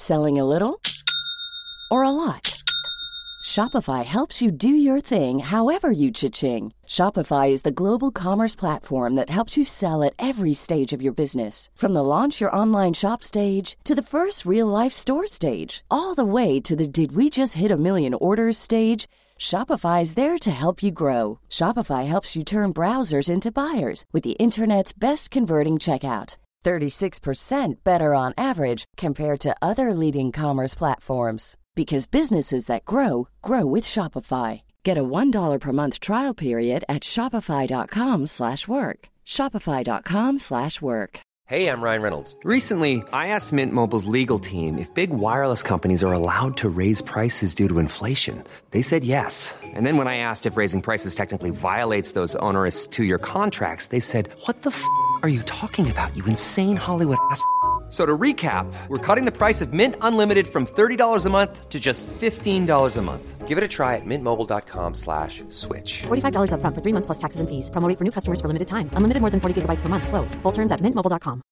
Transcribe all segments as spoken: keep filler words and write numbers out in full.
Selling a little or a lot? Shopify helps you do your thing however you cha-ching. Shopify is the global commerce platform that helps you sell at every stage of your business. From the launch your online shop stage to the first real-life store stage, all the way to the did we just hit a million orders stage. Shopify is there to help you grow. Shopify helps you turn browsers into buyers with the internet's best converting checkout. thirty-six percent better on average compared to other leading commerce platforms. Because businesses that grow, grow with Shopify. Get a one dollar per month trial period at shopify.com slash work. Shopify.com slash work. Hey, I'm Ryan Reynolds. Recently, I asked Mint Mobile's legal team if big wireless companies are allowed to raise prices due to inflation. They said yes. And then when I asked if raising prices technically violates those onerous two-year contracts, they said, what the f*** are you talking about, you insane Hollywood ass f- So to recap, we're cutting the price of Mint Unlimited from thirty dollars a month to just fifteen dollars a month. Give it a try at mintmobile.com slash switch. forty-five dollars up front for three months plus taxes and fees. Promo rate for new customers for limited time. Unlimited more than forty gigabytes per month. Slows full terms at mint mobile dot com.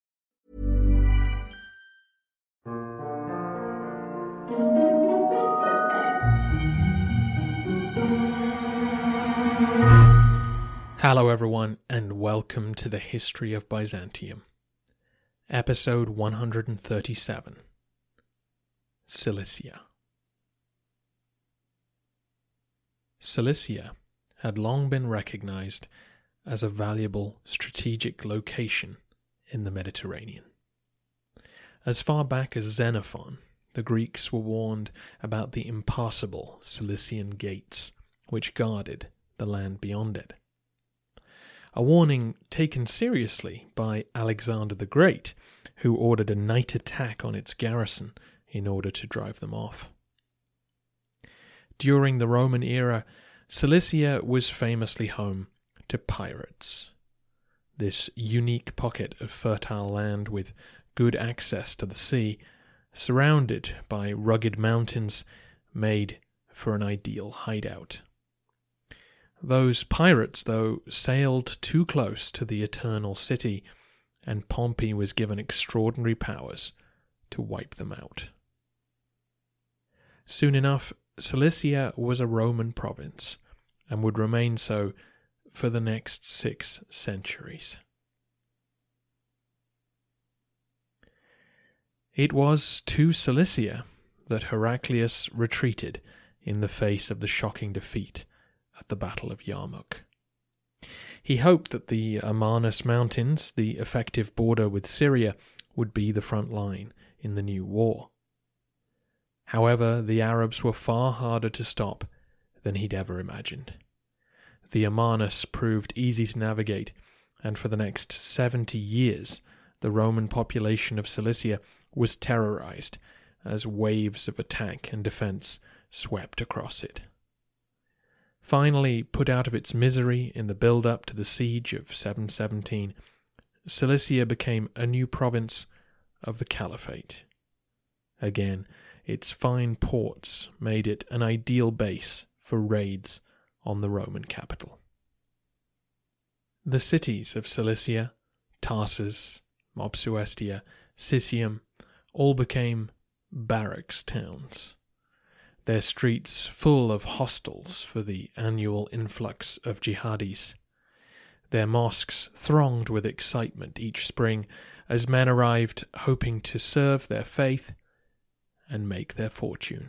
Hello everyone, and welcome to the History of Byzantium. Episode one hundred thirty-seven. Cilicia. Cilicia had long been recognized as a valuable strategic location in the Mediterranean. As far back as Xenophon, the Greeks were warned about the impassable Cilician gates, which guarded the land beyond it. A warning taken seriously by Alexander the Great, who ordered a night attack on its garrison in order to drive them off. During the Roman era, Cilicia was famously home to pirates. This unique pocket of fertile land with good access to the sea, surrounded by rugged mountains, made for an ideal hideout. Those pirates, though, sailed too close to the Eternal City, and Pompey was given extraordinary powers to wipe them out. Soon enough, Cilicia was a Roman province, and would remain so for the next six centuries. It was to Cilicia that Heraclius retreated in the face of the shocking defeat at the Battle of Yarmouk. He hoped that the Amarnus Mountains, the effective border with Syria, would be the front line in the new war. However, the Arabs were far harder to stop than he'd ever imagined. The Amarnus proved easy to navigate, and for the next seventy years the Roman population of Cilicia was terrorized as waves of attack and defense swept across it. Finally, put out of its misery in the build-up to the siege of seven seventeen, Cilicia became a new province of the Caliphate. Again, its fine ports made it an ideal base for raids on the Roman capital. The cities of Cilicia, Tarsus, Mopsuestia, Sicyon, all became barracks towns, their streets full of hostels for the annual influx of jihadis, their mosques thronged with excitement each spring as men arrived hoping to serve their faith and make their fortune.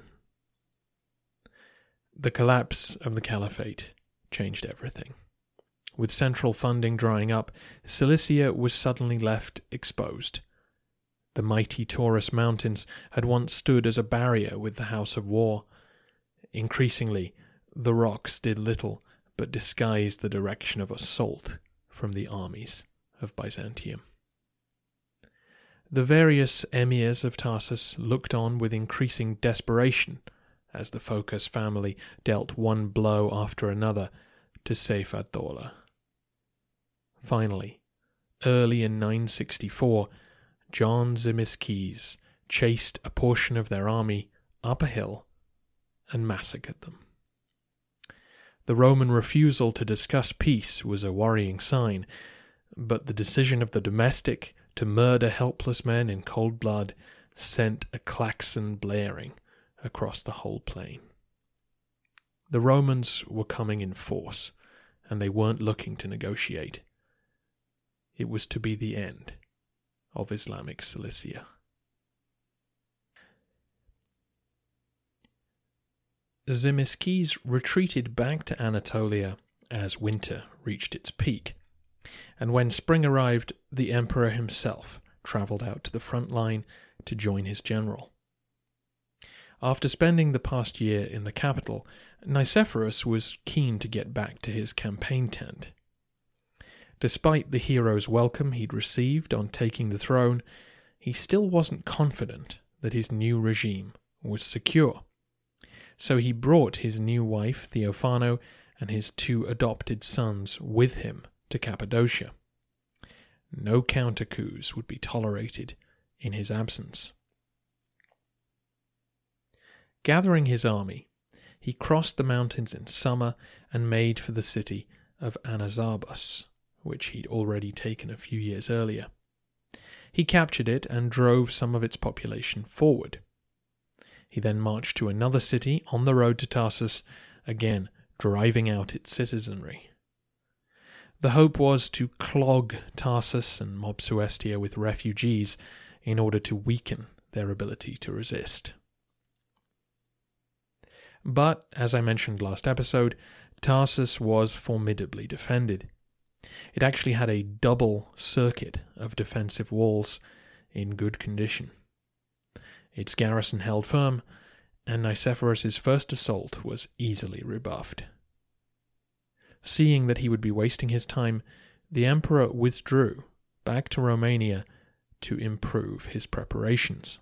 The collapse of the Caliphate changed everything. With central funding drying up, Cilicia was suddenly left exposed. The mighty Taurus Mountains had once stood as a barrier with the House of War. Increasingly, the rocks did little but disguise the direction of assault from the armies of Byzantium. The various emirs of Tarsus looked on with increasing desperation as the Phocas family dealt one blow after another to Sayf ad-Dawla. Finally, early in nine sixty-four, John Tzimiskes chased a portion of their army up a hill and massacred them. The Roman refusal to discuss peace was a worrying sign, but the decision of the domestic to murder helpless men in cold blood sent a klaxon blaring across the whole plain. The Romans were coming in force, and they weren't looking to negotiate. It was to be the end of Islamic Cilicia. Tzimiskes retreated back to Anatolia as winter reached its peak, and when spring arrived, the emperor himself travelled out to the front line to join his general. After spending the past year in the capital, Nicephorus was keen to get back to his campaign tent. Despite the hero's welcome he'd received on taking the throne, he still wasn't confident that his new regime was secure. So he brought his new wife, Theophano, and his two adopted sons with him to Cappadocia. No counter-coups would be tolerated in his absence. Gathering his army, he crossed the mountains in summer and made for the city of Anazarbus, which he'd already taken a few years earlier. He captured it and drove some of its population forward. He then marched to another city on the road to Tarsus, again driving out its citizenry. The hope was to clog Tarsus and Mopsuestia with refugees in order to weaken their ability to resist. But, as I mentioned last episode, Tarsus was formidably defended. It actually had a double circuit of defensive walls in good condition. Its garrison held firm, and Nicephorus's first assault was easily rebuffed. Seeing that he would be wasting his time, the emperor withdrew back to Romania to improve his preparations.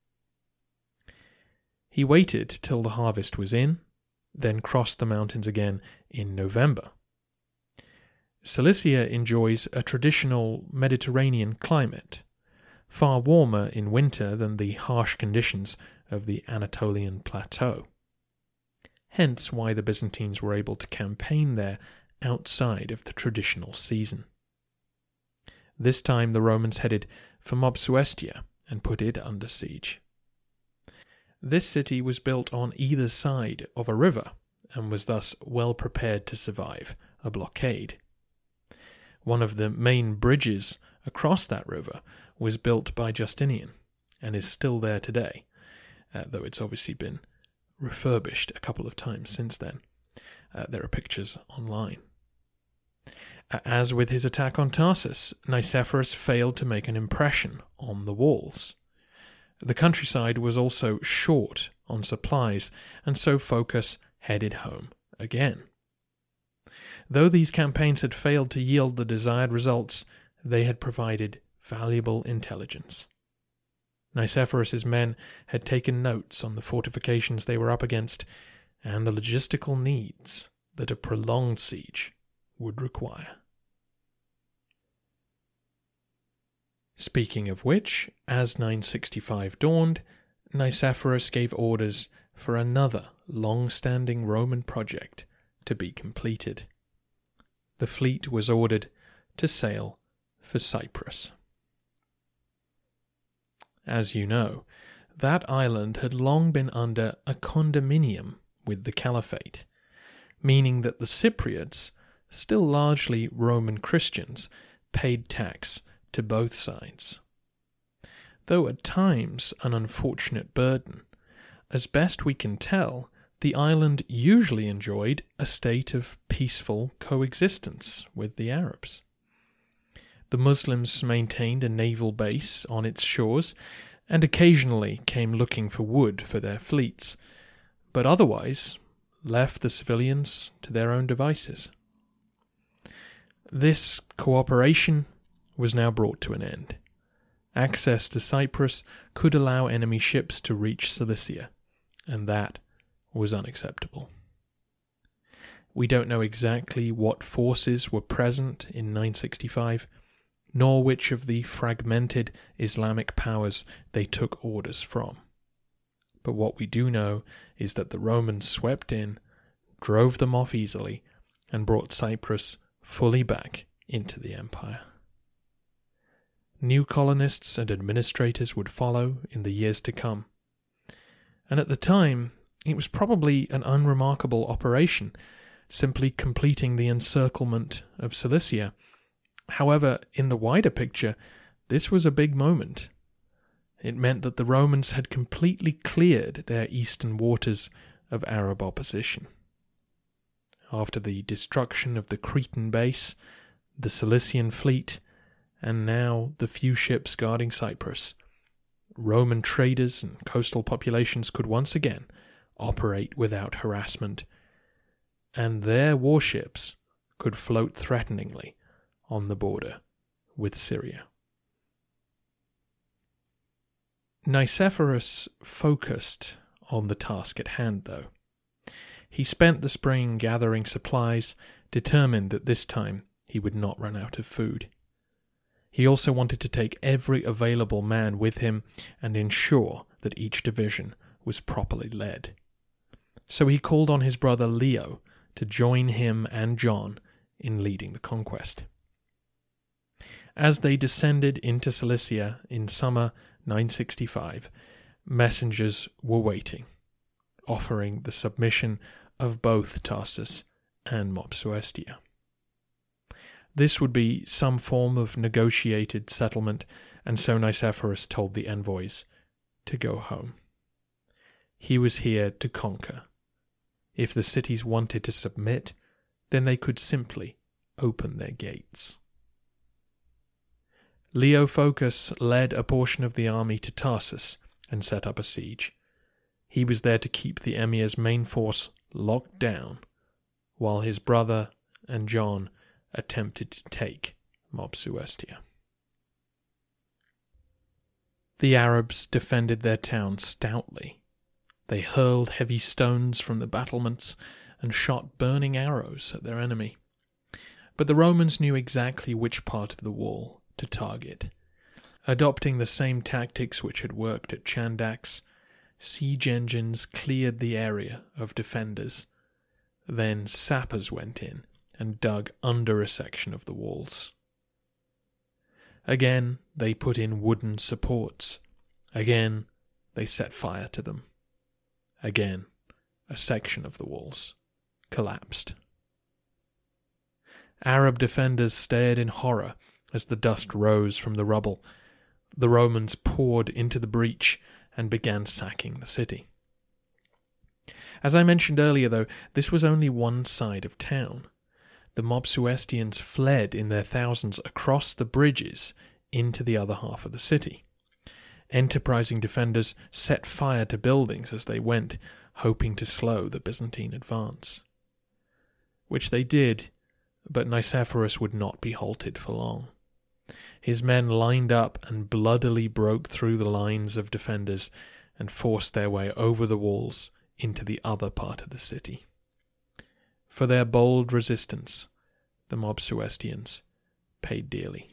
He waited till the harvest was in, then crossed the mountains again in November. Cilicia enjoys a traditional Mediterranean climate, far warmer in winter than the harsh conditions of the Anatolian plateau. Hence why the Byzantines were able to campaign there outside of the traditional season. This time the Romans headed for Mopsuestia and put it under siege. This city was built on either side of a river and was thus well prepared to survive a blockade. One of the main bridges across that river was built by Justinian and is still there today, uh, though it's obviously been refurbished a couple of times since then. Uh, there are pictures online. Uh, as with his attack on Tarsus, Nicephorus failed to make an impression on the walls. The countryside was also short on supplies, and so focus headed home again. Though these campaigns had failed to yield the desired results, they had provided valuable intelligence. Nicephorus's men had taken notes on the fortifications they were up against and the logistical needs that a prolonged siege would require. Speaking of which, as nine sixty-five dawned, Nicephorus gave orders for another long-standing Roman project to be completed. The fleet was ordered to sail for Cyprus. As you know, that island had long been under a condominium with the Caliphate, meaning that the Cypriots, still largely Roman Christians, paid tax to both sides. Though at times an unfortunate burden, as best we can tell, the island usually enjoyed a state of peaceful coexistence with the Arabs. The Muslims maintained a naval base on its shores and occasionally came looking for wood for their fleets, but otherwise left the civilians to their own devices. This cooperation was now brought to an end. Access to Cyprus could allow enemy ships to reach Cilicia, and that was unacceptable. We don't know exactly what forces were present in nine sixty-five, nor which of the fragmented Islamic powers they took orders from. But what we do know is that the Romans swept in, drove them off easily, and brought Cyprus fully back into the empire. New colonists and administrators would follow in the years to come. And at the time, it was probably an unremarkable operation, simply completing the encirclement of Cilicia. However, in the wider picture, this was a big moment. It meant that the Romans had completely cleared their eastern waters of Arab opposition. After the destruction of the Cretan base, the Cilician fleet, and now the few ships guarding Cyprus, Roman traders and coastal populations could once again operate without harassment, and their warships could float threateningly on the border with Syria. Nicephorus focused on the task at hand, though. He spent the spring gathering supplies, determined that this time he would not run out of food. He also wanted to take every available man with him and ensure that each division was properly led. So he called on his brother Leo to join him and John in leading the conquest. As they descended into Cilicia in summer nine sixty-five, messengers were waiting, offering the submission of both Tarsus and Mopsuestia. This would be some form of negotiated settlement, and so Nicephorus told the envoys to go home. He was here to conquer. If the cities wanted to submit, then they could simply open their gates. Leo Phocas led a portion of the army to Tarsus and set up a siege. He was there to keep the emir's main force locked down, while his brother and John attempted to take Mopsuestia. The Arabs defended their town stoutly. They hurled heavy stones from the battlements and shot burning arrows at their enemy. But the Romans knew exactly which part of the wall to target. Adopting the same tactics which had worked at Chandax, siege engines cleared the area of defenders. Then sappers went in and dug under a section of the walls. Again they put in wooden supports. Again they set fire to them. Again a section of the walls collapsed. Arab defenders stared in horror as the dust rose from the rubble. The Romans poured into the breach and began sacking the city. As I mentioned earlier, though, this was only one side of town. The Mopsuestians fled in their thousands across the bridges into the other half of the city. Enterprising defenders set fire to buildings as they went, hoping to slow the Byzantine advance. Which they did, but Nicephorus would not be halted for long. His men lined up and bloodily broke through the lines of defenders and forced their way over the walls into the other part of the city. For their bold resistance, the Mopsuestians paid dearly.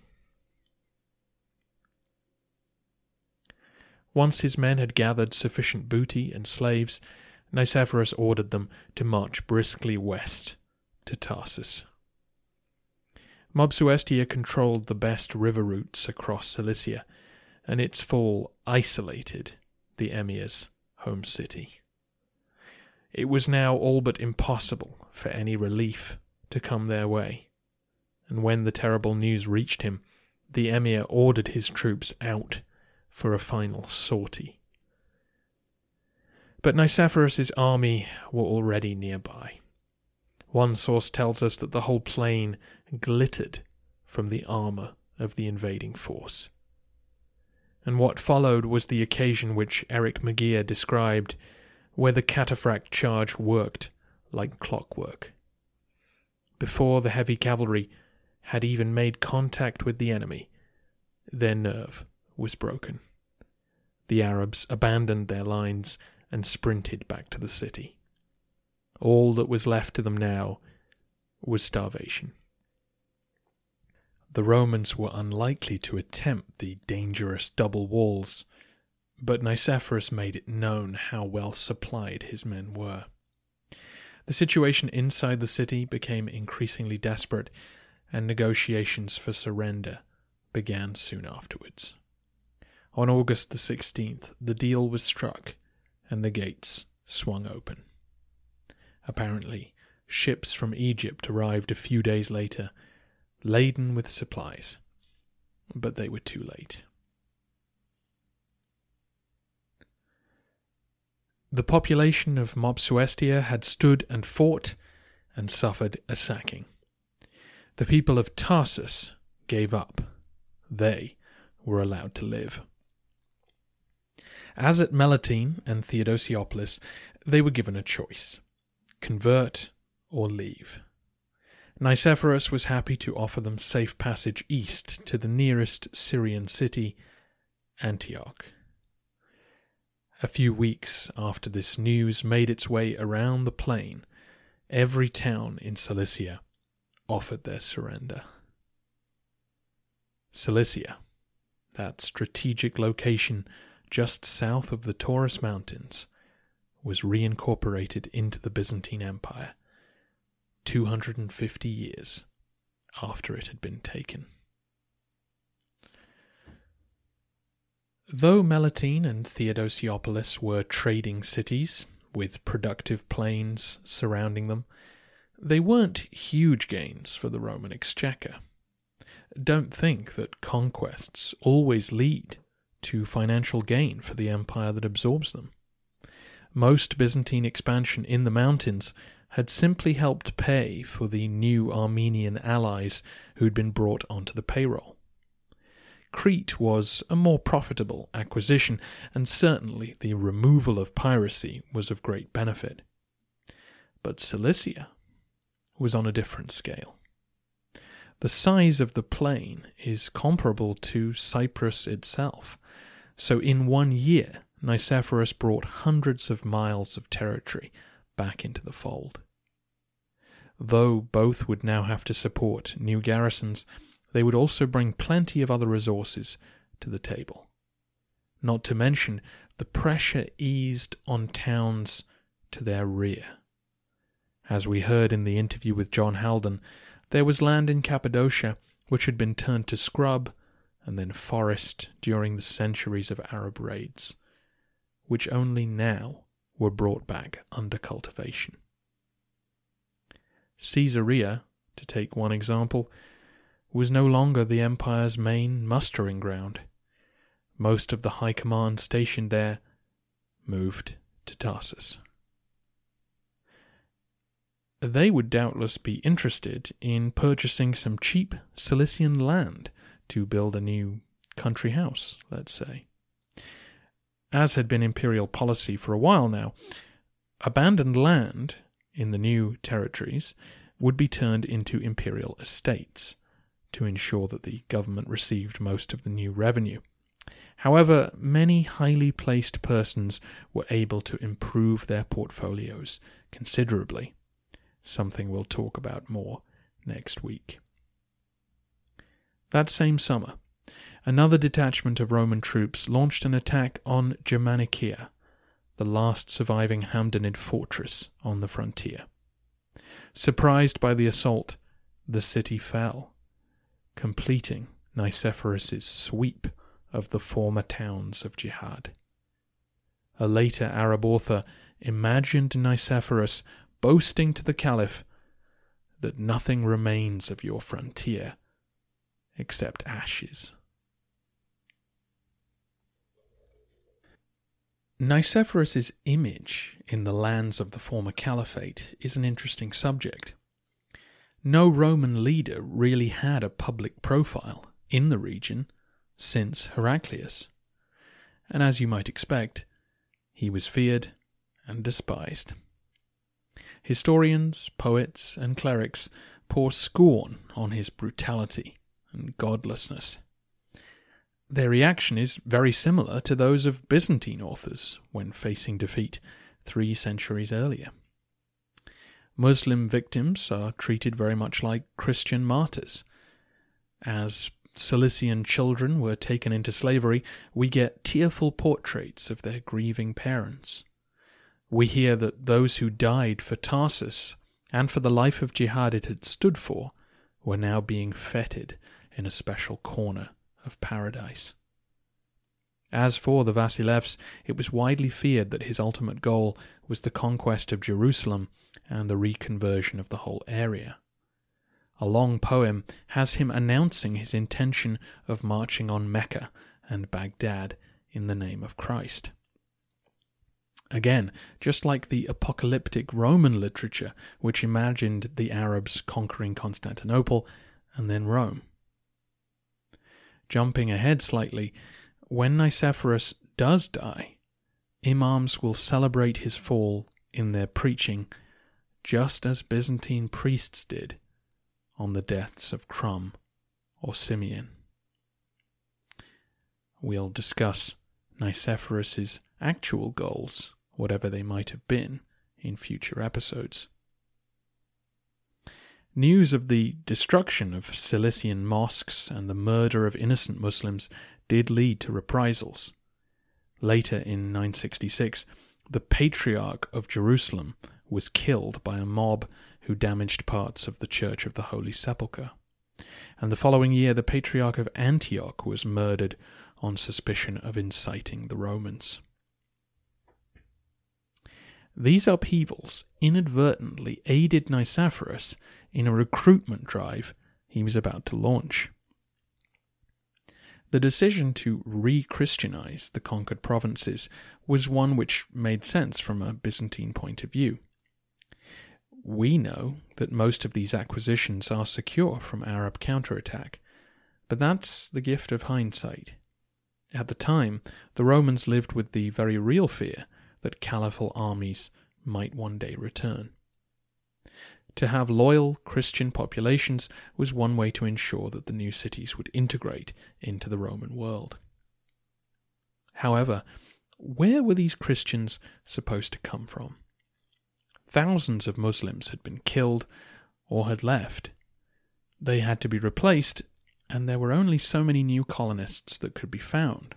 Once his men had gathered sufficient booty and slaves, Nicephorus ordered them to march briskly west to Tarsus. Mopsuestia controlled the best river routes across Cilicia, and its fall isolated the emir's home city. It was now all but impossible for any relief to come their way, and when the terrible news reached him, the emir ordered his troops out for a final sortie. But Nicephorus's army were already nearby. One source tells us that the whole plain glittered from the armour of the invading force. And what followed was the occasion which Eric Mageia described, where the cataphract charge worked like clockwork. Before the heavy cavalry had even made contact with the enemy, their nerve was broken. The Arabs abandoned their lines and sprinted back to the city. All that was left to them now was starvation. The Romans were unlikely to attempt the dangerous double walls, but Nicephorus made it known how well supplied his men were. The situation inside the city became increasingly desperate, and negotiations for surrender began soon afterwards. On August the sixteenth, the deal was struck, and the gates swung open. Apparently, ships from Egypt arrived a few days later, laden with supplies, but they were too late. The population of Mopsuestia had stood and fought and suffered a sacking. The people of Tarsus gave up. They were allowed to live. As at Melitene and Theodosiopolis, they were given a choice: convert or leave. Nicephorus was happy to offer them safe passage east to the nearest Syrian city, Antioch. A few weeks after this news made its way around the plain, every town in Cilicia offered their surrender. Cilicia, that strategic location just south of the Taurus Mountains, was reincorporated into the Byzantine Empire two hundred fifty years after it had been taken. Though Melitene and Theodosiopolis were trading cities, with productive plains surrounding them, they weren't huge gains for the Roman exchequer. Don't think that conquests always lead to financial gain for the empire that absorbs them. Most Byzantine expansion in the mountains had simply helped pay for the new Armenian allies who'd been brought onto the payroll. Crete was a more profitable acquisition, and certainly the removal of piracy was of great benefit. But Cilicia was on a different scale. The size of the plain is comparable to Cyprus itself, so in one year Nicephorus brought hundreds of miles of territory back into the fold. Though both would now have to support new garrisons, they would also bring plenty of other resources to the table. Not to mention, the pressure eased on towns to their rear. As we heard in the interview with John Haldon, there was land in Cappadocia which had been turned to scrub and then forest during the centuries of Arab raids, which only now were brought back under cultivation. Caesarea, to take one example, was no longer the empire's main mustering ground. Most of the high command stationed there moved to Tarsus. They would doubtless be interested in purchasing some cheap Cilician land to build a new country house, let's say. As had been imperial policy for a while now, abandoned land in the new territories would be turned into imperial estates to ensure that the government received most of the new revenue. However, many highly placed persons were able to improve their portfolios considerably, something we'll talk about more next week. That same summer, another detachment of Roman troops launched an attack on Germanicia, the last surviving Hamdanid fortress on the frontier. Surprised by the assault, the city fell, completing Nicephorus's sweep of the former towns of Jihad. A later Arab author imagined Nicephorus boasting to the Caliph that nothing remains of your frontier except ashes. Nicephorus's image in the lands of the former caliphate is an interesting subject. No Roman leader really had a public profile in the region since Heraclius, and as you might expect, he was feared and despised. Historians, poets, and clerics pour scorn on his brutality and godlessness. Their reaction is very similar to those of Byzantine authors when facing defeat three centuries earlier. Muslim victims are treated very much like Christian martyrs. As Cilician children were taken into slavery, we get tearful portraits of their grieving parents. We hear that those who died for Tarsus and for the life of jihad it had stood for were now being feted in a special corner of paradise. As for the Vasilevs, it was widely feared that his ultimate goal was the conquest of Jerusalem and the reconversion of the whole area. A long poem has him announcing his intention of marching on Mecca and Baghdad in the name of Christ. Again, just like the apocalyptic Roman literature, which imagined the Arabs conquering Constantinople and then Rome. Jumping ahead slightly, when Nicephorus does die, imams will celebrate his fall in their preaching, just as Byzantine priests did on the deaths of Crum or Simeon. We'll discuss Nicephorus's actual goals, whatever they might have been, in future episodes. News of the destruction of Cilician mosques and the murder of innocent Muslims did lead to reprisals. Later in nine sixty-six, the Patriarch of Jerusalem was killed by a mob who damaged parts of the Church of the Holy Sepulchre. And the following year, the Patriarch of Antioch was murdered on suspicion of inciting the Romans. These upheavals inadvertently aided Nicephorus in a recruitment drive he was about to launch. The decision to re-Christianize the conquered provinces was one which made sense from a Byzantine point of view. We know that most of these acquisitions are secure from Arab counterattack, but that's the gift of hindsight. At the time, the Romans lived with the very real fear that caliphal armies might one day return. To have loyal Christian populations was one way to ensure that the new cities would integrate into the Roman world. However, where were these Christians supposed to come from? Thousands of Muslims had been killed or had left. They had to be replaced, and there were only so many new colonists that could be found.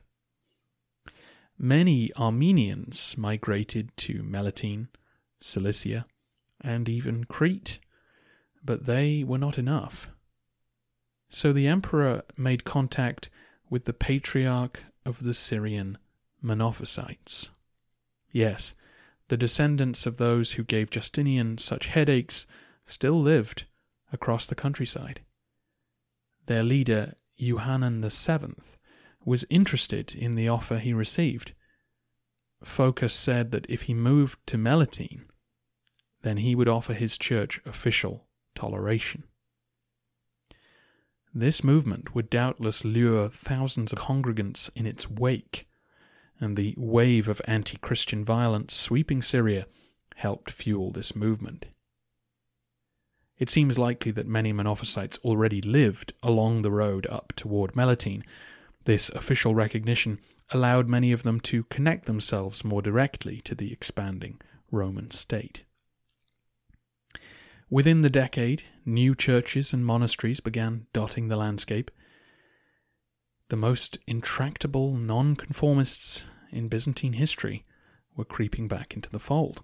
Many Armenians migrated to Melitene, Cilicia, and even Crete, but they were not enough. So the emperor made contact with the Patriarch of the Syrian Monophysites. Yes, the descendants of those who gave Justinian such headaches still lived across the countryside. Their leader, Yohanan the Seventh, was interested in the offer he received. Phocas said that if he moved to Melitene, then he would offer his church official toleration. This movement would doubtless lure thousands of congregants in its wake, and the wave of anti-Christian violence sweeping Syria helped fuel this movement. It seems likely that many Monophysites already lived along the road up toward Melitene. This official recognition allowed many of them to connect themselves more directly to the expanding Roman state. Within the decade, new churches and monasteries began dotting the landscape. The most intractable nonconformists in Byzantine history were creeping back into the fold.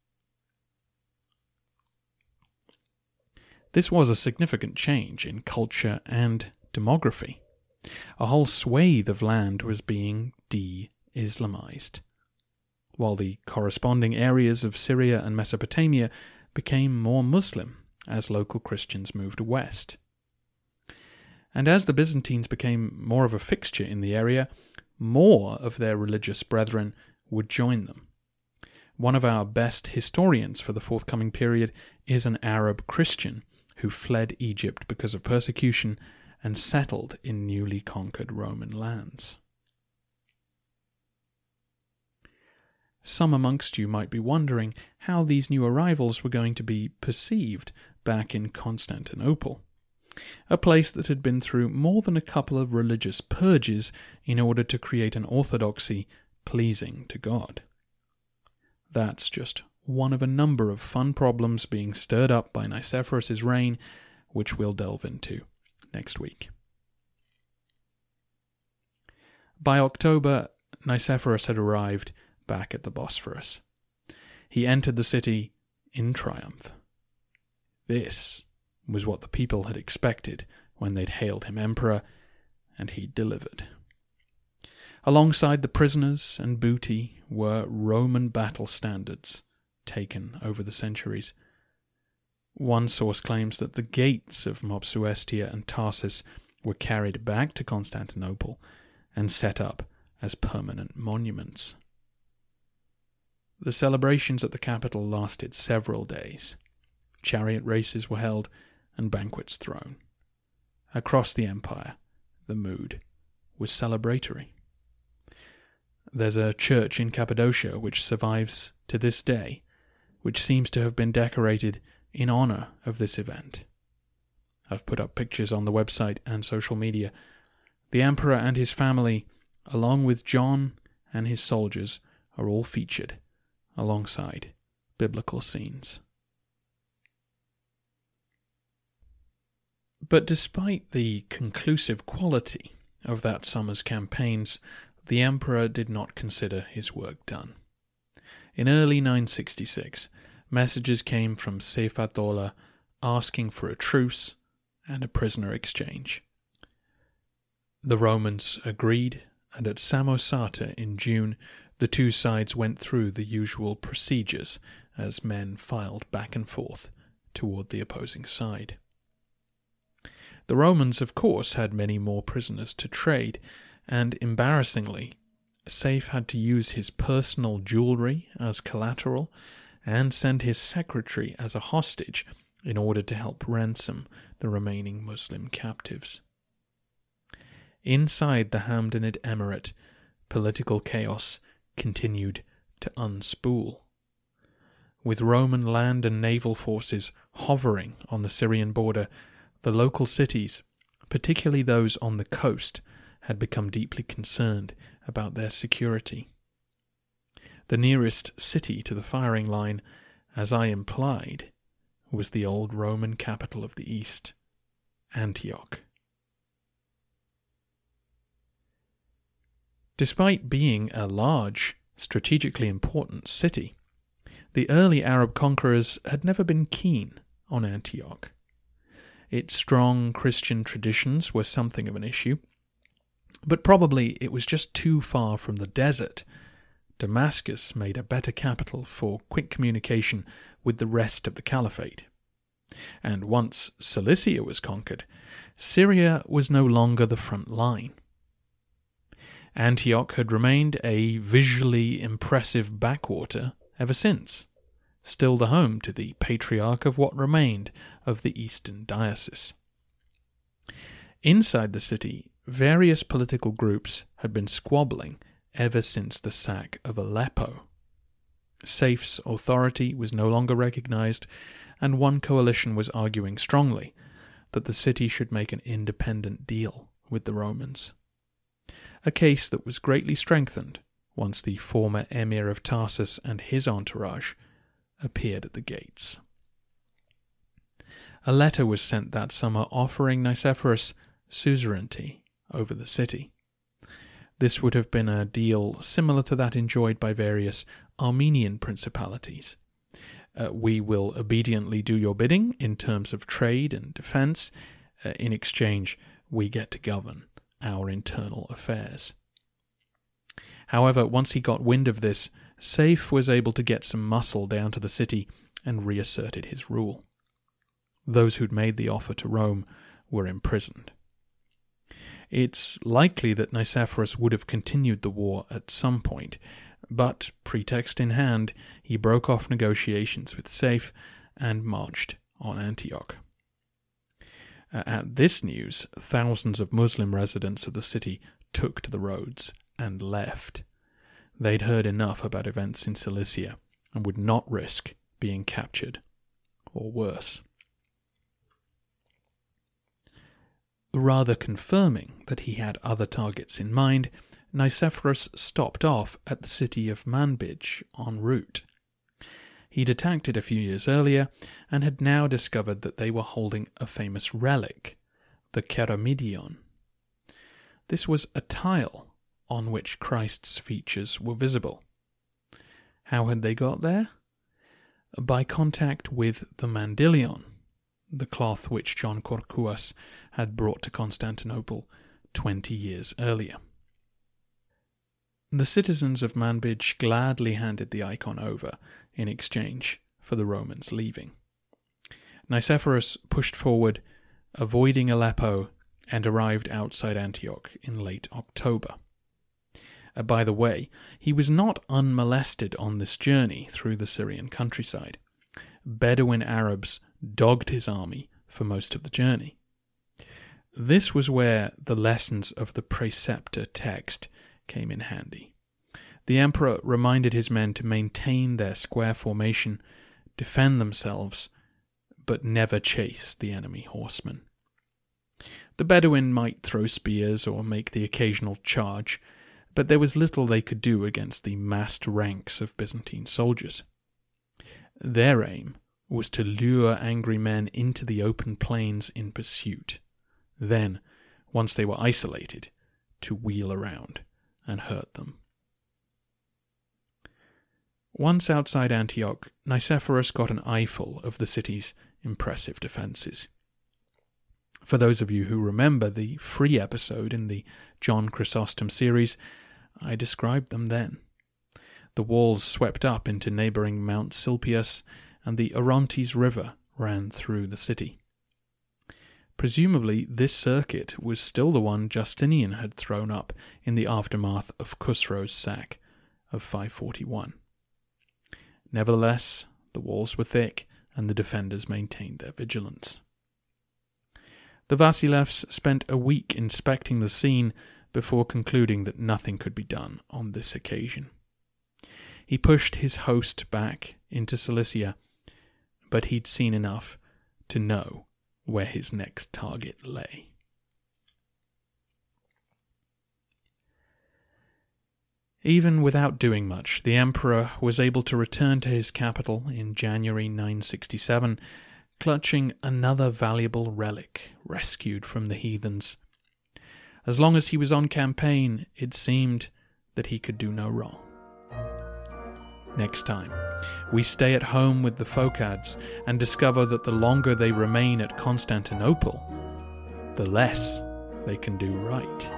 This was a significant change in culture and demography. A whole swathe of land was being de-Islamized, while the corresponding areas of Syria and Mesopotamia became more Muslim as local Christians moved west. And as the Byzantines became more of a fixture in the area, more of their religious brethren would join them. One of our best historians for the forthcoming period is an Arab Christian who fled Egypt because of persecution and settled in newly conquered Roman lands. Some amongst you might be wondering how these new arrivals were going to be perceived back in Constantinople, a place that had been through more than a couple of religious purges in order to create an orthodoxy pleasing to God. That's just one of a number of fun problems being stirred up by Nicephorus's reign, which we'll delve into next week. By October, Nicephorus had arrived back at the Bosphorus. He entered the city in triumph. This was what the people had expected when they'd hailed him emperor, and he delivered. Alongside the prisoners and booty were Roman battle standards taken over the centuries. One source claims that the gates of Mopsuestia and Tarsus were carried back to Constantinople and set up as permanent monuments. The celebrations at the capital lasted several days. Chariot races were held and banquets thrown. Across the empire, the mood was celebratory. There's a church in Cappadocia which survives to this day, which seems to have been decorated in honor of this event. I've put up pictures on the website and social media. The emperor and his family, along with John and his soldiers, are all featured alongside biblical scenes. But despite the conclusive quality of that summer's campaigns, the emperor did not consider his work done. In early nine sixty-six, messages came from Seyf ad-Dawla asking for a truce and a prisoner exchange. The Romans agreed, and at Samosata in June, the two sides went through the usual procedures as men filed back and forth toward the opposing side. The Romans, of course, had many more prisoners to trade, and embarrassingly, Seyf had to use his personal jewellery as collateral and send his secretary as a hostage in order to help ransom the remaining Muslim captives. Inside the Hamdanid Emirate, political chaos continued to unspool. With Roman land and naval forces hovering on the Syrian border, the local cities, particularly those on the coast, had become deeply concerned about their security. The nearest city to the firing line, as I implied, was the old Roman capital of the East, Antioch. Despite being a large, strategically important city, the early Arab conquerors had never been keen on Antioch. Its strong Christian traditions were something of an issue, but probably it was just too far from the desert. Damascus made a better capital for quick communication with the rest of the caliphate. And once Cilicia was conquered, Syria was no longer the front line. Antioch had remained a visually impressive backwater ever since, still the home to the patriarch of what remained of the Eastern Diocese. Inside the city, various political groups had been squabbling ever since the sack of Aleppo. Seyf's authority was no longer recognized, and one coalition was arguing strongly that the city should make an independent deal with the Romans. A case that was greatly strengthened once the former emir of Tarsus and his entourage appeared at the gates. A letter was sent that summer offering Nicephorus suzerainty over the city. This would have been a deal similar to that enjoyed by various Armenian principalities. Uh, we will obediently do your bidding in terms of trade and defence. Uh, in exchange, we get to govern our internal affairs. However, once he got wind of this, Seyf was able to get some muscle down to the city and reasserted his rule. Those who'd made the offer to Rome were imprisoned. It's likely that Nicephorus would have continued the war at some point, but, pretext in hand, he broke off negotiations with Seyf and marched on Antioch. At this news, thousands of Muslim residents of the city took to the roads and left. They'd heard enough about events in Cilicia and would not risk being captured, or worse. Rather confirming that he had other targets in mind, Nicephorus stopped off at the city of Manbij en route. He'd attacked it a few years earlier and had now discovered that they were holding a famous relic, the Keramidion. This was a tile on which Christ's features were visible. How had they got there? By contact with the Mandylion, the cloth which John Kourkouas had brought to Constantinople twenty years earlier. The citizens of Manbij gladly handed the icon over in exchange for the Romans leaving. Nicephorus pushed forward, avoiding Aleppo, and arrived outside Antioch in late October. Uh, by the way, he was not unmolested on this journey through the Syrian countryside. Bedouin Arabs dogged his army for most of the journey. This was where the lessons of the preceptor text came in handy. The emperor reminded his men to maintain their square formation, defend themselves, but never chase the enemy horsemen. The Bedouin might throw spears or make the occasional charge, but there was little they could do against the massed ranks of Byzantine soldiers. Their aim was to lure angry men into the open plains in pursuit. Then, once they were isolated, to wheel around and hurt them. Once outside Antioch, Nicephorus got an eyeful of the city's impressive defences. For those of you who remember the free episode in the John Chrysostom series, I described them then. The walls swept up into neighbouring Mount Silpius, and the Orontes River ran through the city. Presumably, this circuit was still the one Justinian had thrown up in the aftermath of Khusro's sack of five forty-one. Nevertheless, the walls were thick, and the defenders maintained their vigilance. The Vasilevs spent a week inspecting the scene before concluding that nothing could be done on this occasion. He pushed his host back into Cilicia, but he'd seen enough to know where his next target lay. Even without doing much, the emperor was able to return to his capital in January nine sixty-seven, clutching another valuable relic rescued from the heathens. As long as he was on campaign, it seemed that he could do no wrong. Next time, we stay at home with the Phocads and discover that the longer they remain at Constantinople, the less they can do right.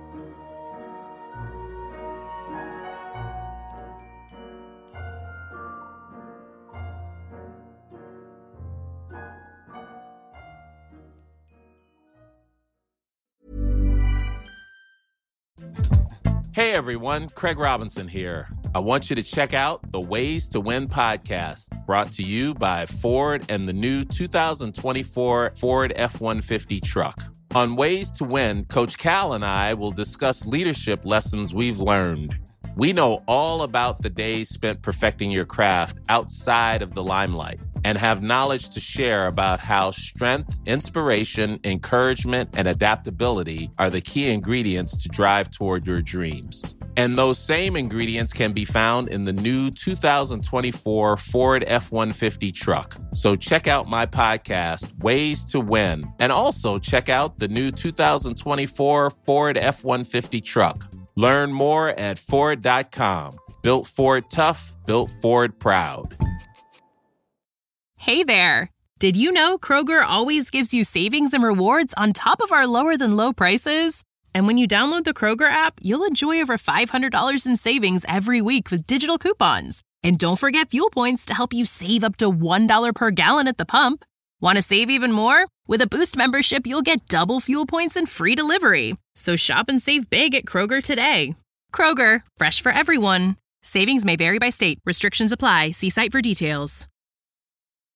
Hey everyone, Craig Robinson here. I want you to check out the Ways to Win podcast, brought to you by Ford and the new two thousand twenty-four Ford F one fifty truck. On Ways to Win, Coach Cal and I will discuss leadership lessons we've learned. We know all about the days spent perfecting your craft outside of the limelight and have knowledge to share about how strength, inspiration, encouragement, and adaptability are the key ingredients to drive toward your dreams. And those same ingredients can be found in the new two thousand twenty-four Ford F one fifty truck. So check out my podcast, Ways to Win, and also check out the new two thousand twenty-four Ford F one fifty truck. Learn more at Ford dot com. Built Ford tough, built Ford proud. Hey there. Did you know Kroger always gives you savings and rewards on top of our lower than low prices? And when you download the Kroger app, you'll enjoy over five hundred dollars in savings every week with digital coupons. And don't forget fuel points to help you save up to one dollar per gallon at the pump. Want to save even more? With a Boost membership, you'll get double fuel points and free delivery. So shop and save big at Kroger today. Kroger, fresh for everyone. Savings may vary by state. Restrictions apply. See site for details.